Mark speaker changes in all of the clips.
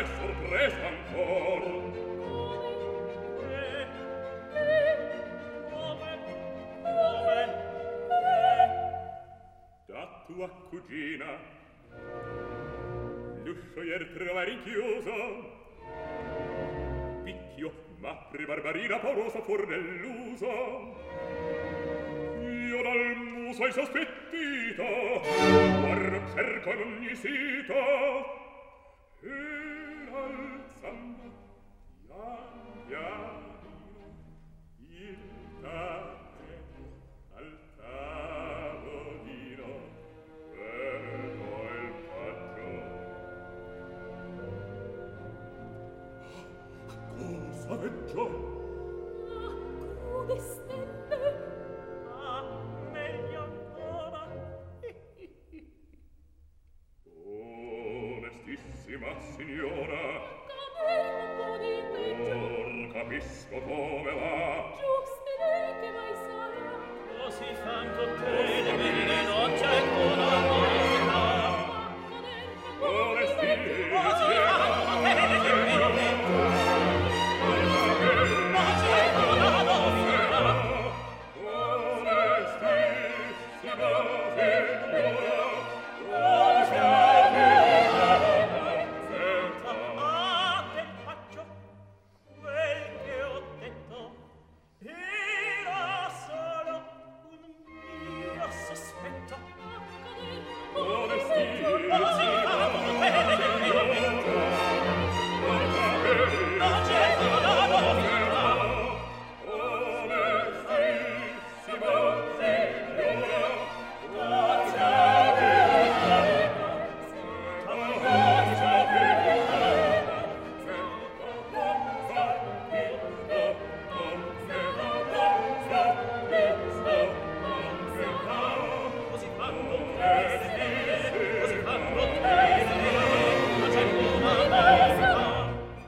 Speaker 1: è sorpresa ancor. Da tua cugina l'uscio ier trovar inchiuso, picchio ma pre barbarina paurosa fuor nell'uso. Io dal muso hai sospettito, guardo cerco in ogni sito, e alzando pian pianino il tappeto al tavolino, vedo il faccio. Cosa veggio?
Speaker 2: Acude stelle.
Speaker 3: Meglio ancora.
Speaker 1: Onestissima signora,
Speaker 2: Cadello di peggio.
Speaker 1: or capisco come va.
Speaker 2: Giuste lei che mai sarà.
Speaker 3: Così fan tutte le belle, non c'è alcuna novità.
Speaker 1: Onestissima
Speaker 3: Così fan tutte le belle, non c'è alcuna novità.
Speaker 1: onestissima signora,
Speaker 3: Ah, che faccio? Quel che ho detto era solo un mio sospetto.
Speaker 1: onestissima
Speaker 3: Così fan tutte le belle, non c'è alcuna novità.
Speaker 1: onestissima signora,
Speaker 3: Così fan tutte le belle, così fan tutte le belle, non c'è alcuna novità.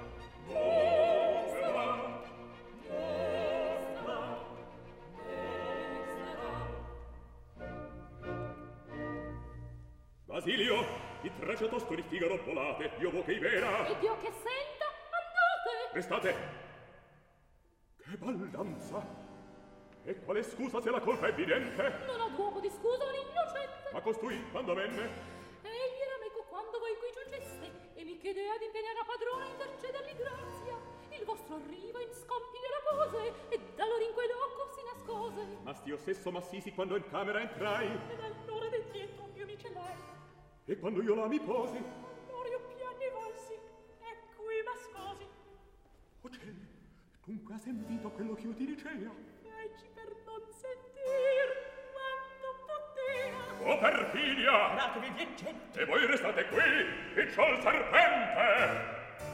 Speaker 1: Basilio, i trece tosto di Figaro volate, io vo che i vera.
Speaker 2: E Dio che senta, andate.
Speaker 1: Restate! Che baldanza! E quale scusa se la colpa è evidente?
Speaker 2: Non ho d'uomo di scusa un innocente.
Speaker 1: Ma costui, quando venne?
Speaker 2: Egli era meco quando voi qui giungeste e mi chiedea di impegnare a padrone intercedergli grazia. Il vostro arrivo in scompi della pose e d'allora in quel loco si nascose.
Speaker 1: Ma st'io stesso m'assisi quando in camera entrai.
Speaker 2: Ed allora del dietro io mi celai.
Speaker 1: E quando io la mi posi.
Speaker 2: Allora io pianni volsi e qui m'ascosi.
Speaker 1: O cielo, dunque ha sentito quello che io ti dicea?
Speaker 2: Leggi per non sentir quanto poteva.
Speaker 1: O perfidia!
Speaker 3: Andatevi via gente.
Speaker 1: E voi restate qui, e c'ho il serpente!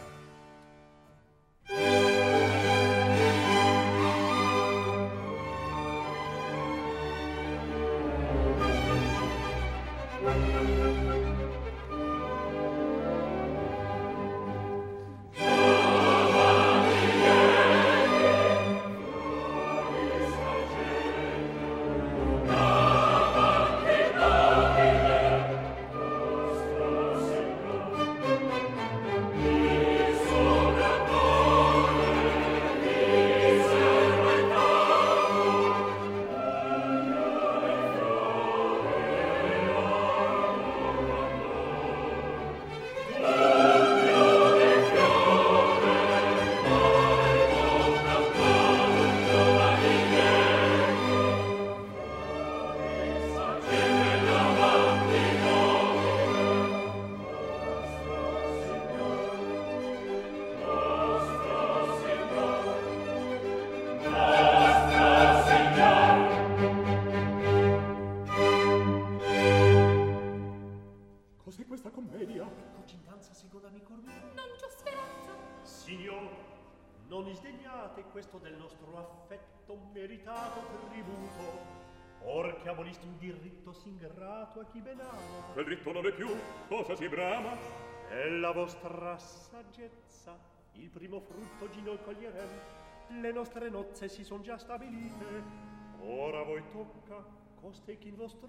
Speaker 4: non disdegnate questo del nostro affetto meritato tributo, or che aboliste un diritto s'ingrato a chi ben ama.
Speaker 1: Quel ritto non è più, cosa si brama?
Speaker 4: È la vostra saggezza, il primo frutto gi noi coglierem. Le nostre nozze si son già stabilite, ora a voi tocca, costei che in vostro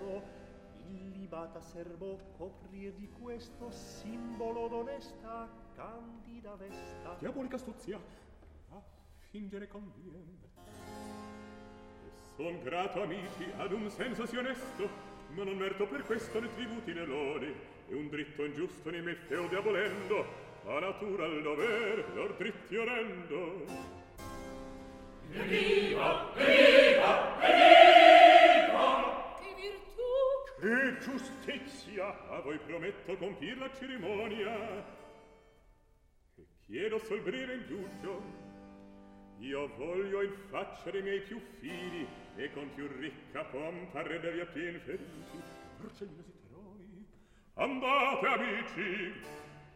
Speaker 4: dono, illibata serbo, coprir di questo simbolo d'onestà candida vesta.
Speaker 1: Diabolica astuzia, a fingere conviene. E son grato, amici, ad un senso sì onesto, ma non merto per questo né tributi né lodi, e un dritto ingiusto né me feude abolendo, a natura al dover lor dritti orendo.
Speaker 3: Evviva! Evviva! Evviva!
Speaker 2: Che virtù!
Speaker 4: Che giustizia!
Speaker 1: A voi prometto compir la cerimonia, e chiedo sol breve indugio. Io voglio in faccia dei miei più fili, e con più ricca pompa rendervi a pien felici. Porcellino si teroi, andate amici!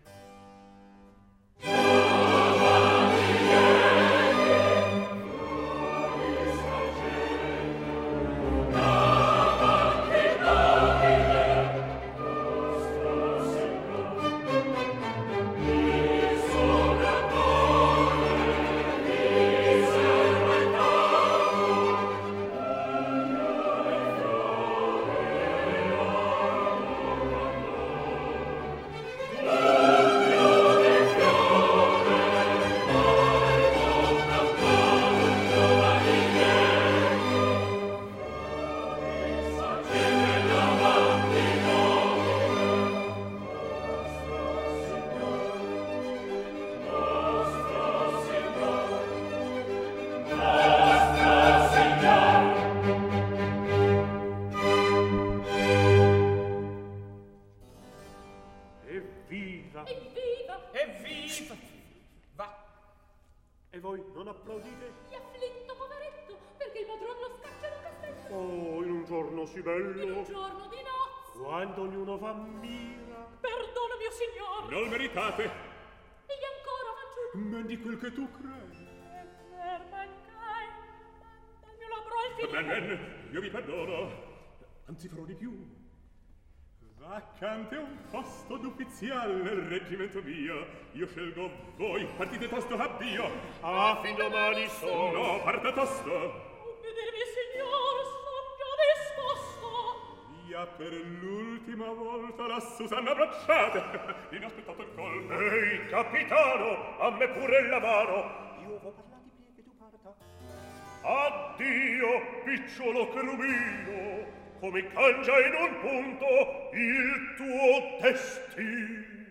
Speaker 4: E voi non applaudite?
Speaker 2: Gli afflitto, poveretto, perché il padron lo scaccia dal castello.
Speaker 4: Oh, in un giorno sì bello.
Speaker 2: In un giorno di nozze.
Speaker 4: Quando ognuno v'ammira.
Speaker 2: Perdono, mio signor.
Speaker 1: Non meritate.
Speaker 2: Egli ancora, fanciullo.
Speaker 1: Men di quel che tu credi.
Speaker 2: Mancai. Dal mio labbro al finire.
Speaker 1: Ben, io vi perdono. Anzi farò di più. Vacante un posto d'ufficiale nel reggimento mio. Io scelgo voi, partite tosto, addio.
Speaker 4: Ah, fin domani sono.
Speaker 1: No, parte tosto.
Speaker 2: Ubbidirmi, signor, son già disposto.
Speaker 1: Via per l'ultima volta la Susanna abbracciate. Inaspettato il colpo.
Speaker 4: Ehi, capitano, a me pure la mano. Io vo parlati prima che tu parta. Addio, picciolo cherubino, come cangia in un punto il tuo destino.